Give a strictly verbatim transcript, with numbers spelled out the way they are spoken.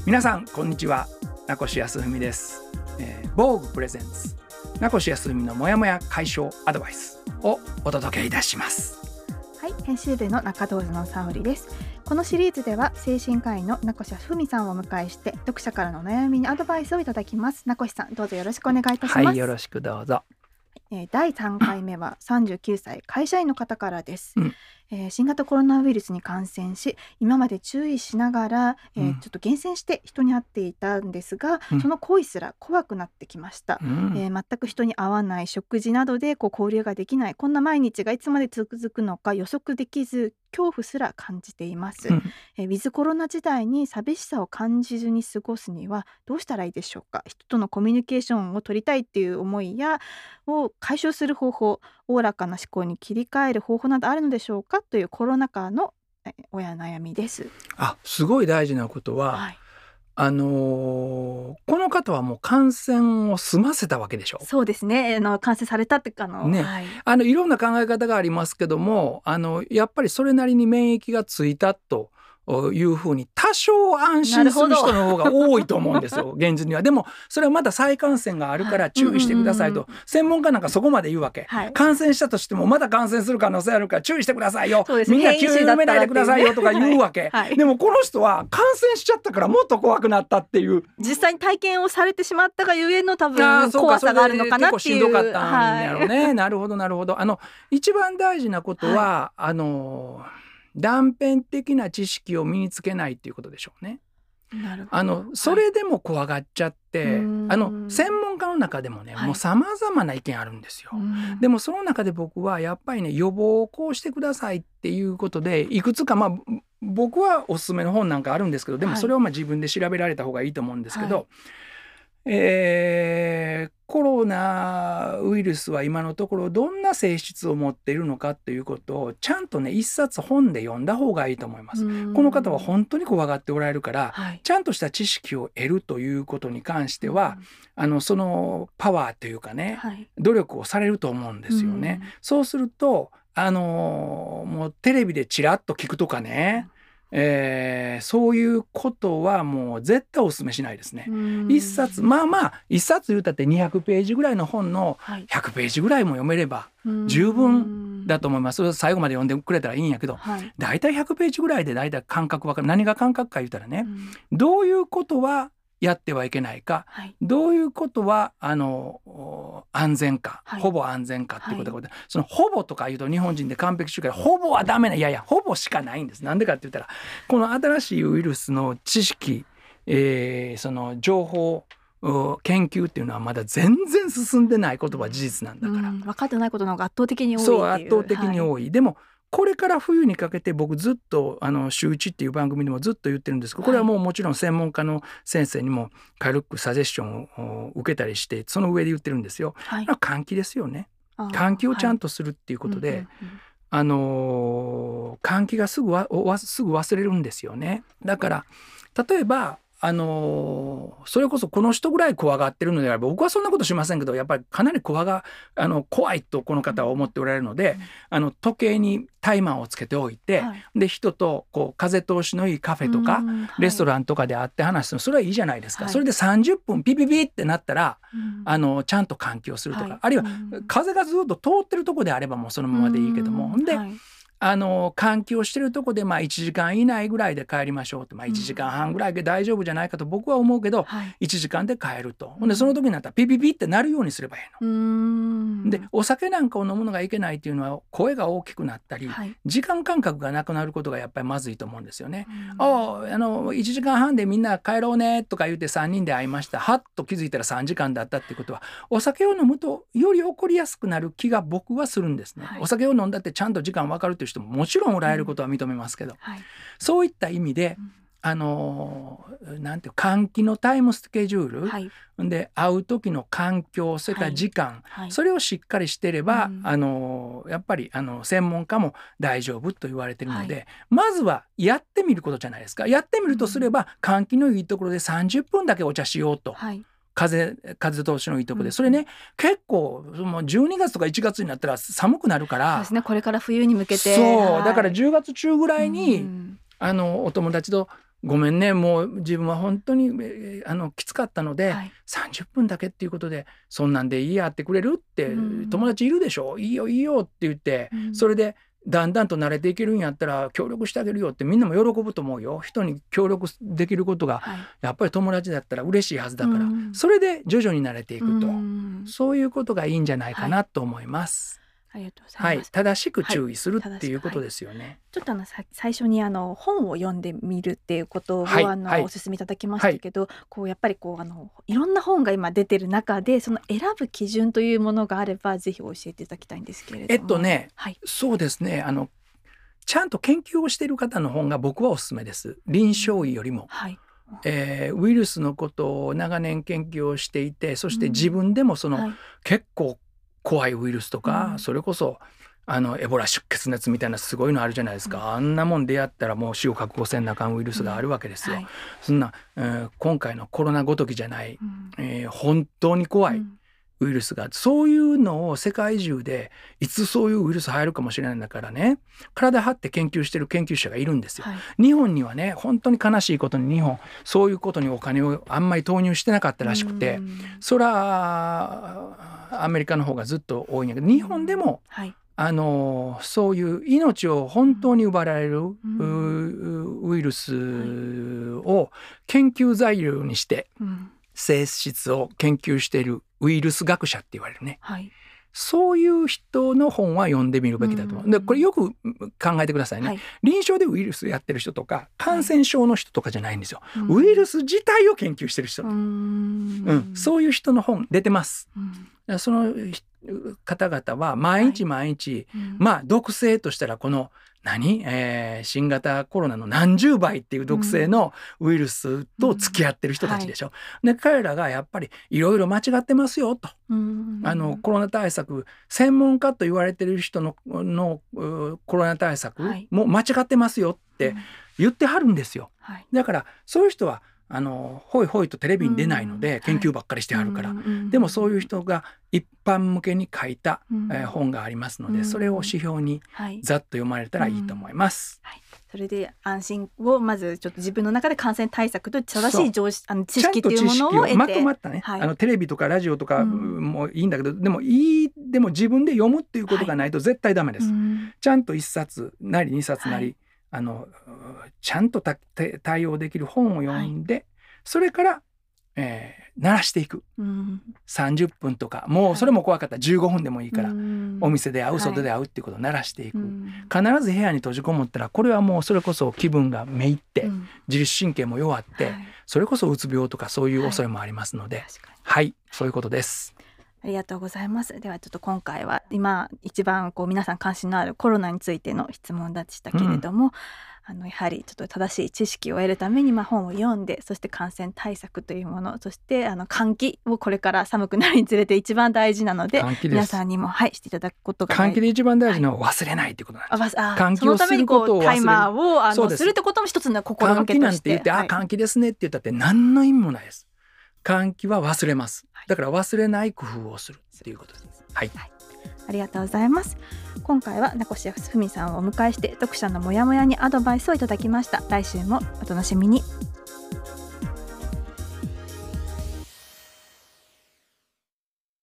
皆さんこんにちは、名越康文です。えー、ボーグプレゼンツ名越康文のもやもや解消アドバイスをお届けいたします。 はい、編集部の中道の沙織です。このシリーズでは精神科医の名越康文さんをお迎えして読者からの悩みにアドバイスをいただきます。名越さん、どうぞよろしくお願いいたします。 はい、よろしくどうぞ。 えー、だいさんかいめはさんじゅうきゅうさい会社員の方からです。 うんえー、新型コロナウイルスに感染し、今まで注意しながら、えーうんちょっと厳選して人に会っていたんですが、 うんその行為すら怖くなってきました。 うんえー全く人に会わない、食事などでこう交流ができない、こんな毎日がいつまで続くのか予測できず、恐怖すら感じています。 うんえーウィズコロナ時代に寂しさを感じずに過ごすにはどうしたらいいでしょうか。人とのコミュニケーションを取りたいっていう思いやを解消する方法、おおらかな思考に切り替える方法などあるのでしょうかというコロナ禍のえー親悩みです。 あ、すごい大事なことは、 はい、 あのーこの方はもう感染を済ませたわけでしょ。 そうですね。あの感染されたってあの、 ねはい、 あのいろんな考え方がありますけども、あのやっぱりそれなりに免疫がついたというふうに多少安心する人の方が多いと思うんですよ現実には。でもそれはまだ再感染があるから注意してくださいと、 はいうんうんうん専門家なんかそこまで言うわけ、 はい感染したとしてもまだ感染する可能性あるから注意してくださいよ、 そうですねみんな気を緩めないでくださいよとか言うわけ、 はいはいでもこの人は感染しちゃったからもっと怖くなったっていう、 実際に体験をされてしまったがゆえの多あ分ーそうか、 怖さがあるのかなっていう。 それで結構しんどかったんやろうね、 はいなるほどなるほど。あの一番大事なことは、あの断片的な知識を身につけないっていうことでしょうね。 なるほど。 あのそれでも怖がっちゃって、 うーんあの専門家の中でもね、 はいもう様々な意見あるんですよ。 うんでもその中で僕はやっぱりね、予防をこうしてくださいっていうことでいくつか、まあ僕はおすすめの本なんかあるんですけど、でもはいそれをまあ自分で調べられた方がいいと思うんですけど、 はいえーコロナウイルスは今のところどんな性質を持っているのかということをちゃんとね一冊本で読んだ方がいいと思います。 うんこの方は本当に怖がっておられるから、 はいちゃんとした知識を得るということに関しては、あのそのパワーというかね、 はい努力をされると思うんですよね。 うんそうするとあのーもうテレビでチラッと聞くとかね、えーそういうことはもう絶対お勧めしないですね。 うん一冊、まあまあ一冊言うたってにひゃくページぐらいの本のはいひゃくページぐらいも読めればうん十分だと思います。それを最後まで読んでくれたらいいんやけど、 はいだいたいひゃくページぐらいでだいたい感覚わかる。何が感覚か言うたらね、 うんどういうことはやってはいけないか、 はいどういうことはあのお安全か、 はいほぼ安全かっていうことが、そのほぼとか言うと日本人で完璧主義でほぼはダメな、いやいやほぼしかないんです。なんでかって言ったらこの新しいウイルスの知識、えーその情報お研究っていうのはまだ全然進んでないことは事実なんだから、 うん分かってないことの方が圧倒的に多いっていう。 そう圧倒的にい、 多い、でもこれから冬にかけて僕ずっとあの週一っていう番組でもずっと言ってるんですけど、これはもうもちろん専門家の先生にも軽くサジェッションをお受けたりしてその上で言ってるんですよ。 はい、 換気ですよね。 あー換気をちゃんととするっていうことで、 うんうんうんあのー換気がすぐわわすぐ忘れるんですよね。だから例えばあのーそれこそこの人ぐらい怖がってるのであれば、僕はそんなことしませんけど、やっぱりかなり怖があの怖いとこの方は思っておられるので、 うんあの時計にタイマーをつけておいて、 はいで人とこう風通しのいいカフェとか、 うんはいレストランとかで会って話すの、それはいいじゃないですか、 はいそれでさんじゅっぷんピピピってなったらうんあのちゃんと換気をするとか、 はいあるいはうん風がずっと通ってるとこであればもうそのままでいいけども、で、 うんはいあの換気をしてるとこでまあいちじかん以内ぐらいで帰りましょうって、まあ、いちじかんはんぐらいで大丈夫じゃないかと僕は思うけど、 はいいちじかんで帰ると。ほんでその時になったらピピピってなるようにすればいいの。 うーんでお酒なんかを飲むのがいけないっていうのは声が大きくなったり、 はい時間感覚がなくなることがやっぱりまずいと思うんですよね。 うんああのいちじかんはんでみんな帰ろうねとか言ってさんにんで会いました。はっと気づいたらさんじかんだったっていうことは、お酒を飲むとより起こりやすくなる気が僕はするんですね、 はいお酒を飲んだってちゃんと時間分かるという人ももちろんおられることは認めますけど、 はいそういった意味でうんあのなんていう換気のタイムスケジュール、 はいで会う時の環境、それから時間、 はいそれをしっかりしてれば、 うんあのやっぱりあの専門家も大丈夫と言われているので、 はいまずはやってみることじゃないですか。やってみるとすれば、換気のいいところでさんじゅっぷんだけお茶しようと、 はい風風通しのいいところで、 うんそれね結構もうじゅうにがつとかいちがつになったら寒くなるかそうら、 ですね、これから冬に向けてそうはいだからじゅうがつ中ぐらいに、 うんあのお友達とごめんねもう自分は本当にえーあのきつかったので、 はい、 さんじゅっぷんだけっていうことでそんなんでいいやってくれるって、 うん友達いるでしょ、いいよいいよって言って、 うんそれでだんだんと慣れていけるんやったら協力してあげるよってみんなも喜ぶと思うよ。人に協力できることがはい、 やっぱり友達だったら嬉しいはずだから、 うんそれで徐々に慣れていくと、 うんそういうことがいいんじゃないかなと思います。 ありがとうござはいい、 ます。 正しく注意するはいっていうことですよね。 ちょっとあのさ最初にあの本を読んでみるっていうことを、 はいあのはいお勧めいただきましたけど、こうやっぱりこうあのいろんな本が今出てる中でその選ぶ基準というものがあればぜひ教えていただきたいんですけれども。 えっとねはい、 そうですね、あのちゃんと研究をしている方の本が僕はおすすめです。臨床医よりも、 はい、 えーウイルスのことを長年研究をしていて、そして自分でもその、 はい、 結構怖いウイルスとか、 うんそれこそあのエボラ出血熱みたいなすごいのあるじゃないですか、 うんあんなもん出会ったらもう死を覚悟せんなあかんウイルスがあるわけですよ、 はい、 そんな、えー今回のコロナごときじゃない、 うんえー本当に怖いうんウイルスが、そういうのを世界中でいつそういうウイルス入るかもしれないんだからね、体張って研究してる研究者がいるんですよ。 はい、 日本にはね本当に悲しいことに日本そういうことにお金をあんまり投入してなかったらしくて、 うんそらアメリカの方がずっと多いんやけど、日本でもはい、 あのそういう命を本当に奪われる、 うんうウイルスを研究材料にしてうん性質を研究しているウイルス学者って言われるね、 はい、 そういう人の本は読んでみるべきだと思う。 うんでこれよく考えてくださいね、 はい、 臨床でウイルスやってる人とか感染症の人とかじゃないんですよ、 うんウイルス自体を研究してる人、 ううんんそういう人の本出てます。 うんその方々は毎日毎日、 うんまあ毒性としたらこの何、えー新型コロナの何十倍っていう毒性のウイルスと付き合ってる人たちでしょ、で彼らがやっぱりいろいろ間違ってますよと、 うんあのコロナ対策専門家と言われてる人ののうコロナ対策はいも間違ってますよって言ってはるんですよ。 はいだからそういう人はあのほいほいとテレビに出ないのでうん研究ばっかりしてはるから、 うんでもそういう人が一般向けに書いた、 うんえー本がありますので、 うんそれを指標にはいざっと読まれたらいいと思います。 はいそれで安心をまずちょっと自分の中で感染対策と正しい常識あの知識っていうものを得てまとまったね、 はいあのテレビとかラジオとかうんもいいんだけど、でもいいでも自分で読むっていうことがないと絶対ダメです。 うんちゃんと一冊なり二冊なり、 はいあのちゃんとたて対応できる本を読んで、それから、えー慣らしていく。 うんさんじゅっぷんとかもうそれも怖かったらじゅうごふんでもいいから、 うんお店で会う、 はい外で会うっていうことを慣らしていく、 うん必ず部屋に閉じこもったらこれはもうそれこそ気分がめいって、 うん自律神経も弱って、 はいそれこそうつ病とかそういう恐れもありますので、 確かにはい、そういうことです。 ありがとうございます。ではちょっと今回は今一番こう皆さん関心のあるコロナについての質問でしたけれども、あのやはりちょっと正しい知識を得るためにまあ本を読んで、そして感染対策というもの、そしてあの換気をこれから寒くなるにつれて一番大事なので、 換気です。 皆さんにもはいしていただくことが換気で一番大事なのは忘れないっていうことなんです。 あわあ換気をそのためにこうすることを忘れるタイマーをあそうですのするってことも一つの心が換気なんけとしてて言って、 はいあ換気ですねって言ったって何の意味もないです。換気は忘れます。 はいだから忘れない工夫をするっていうことです。はい。 ありがとうございます。今回は名越康文さんをお迎えして読者のモヤモヤにアドバイスをいただきました。来週もお楽しみに。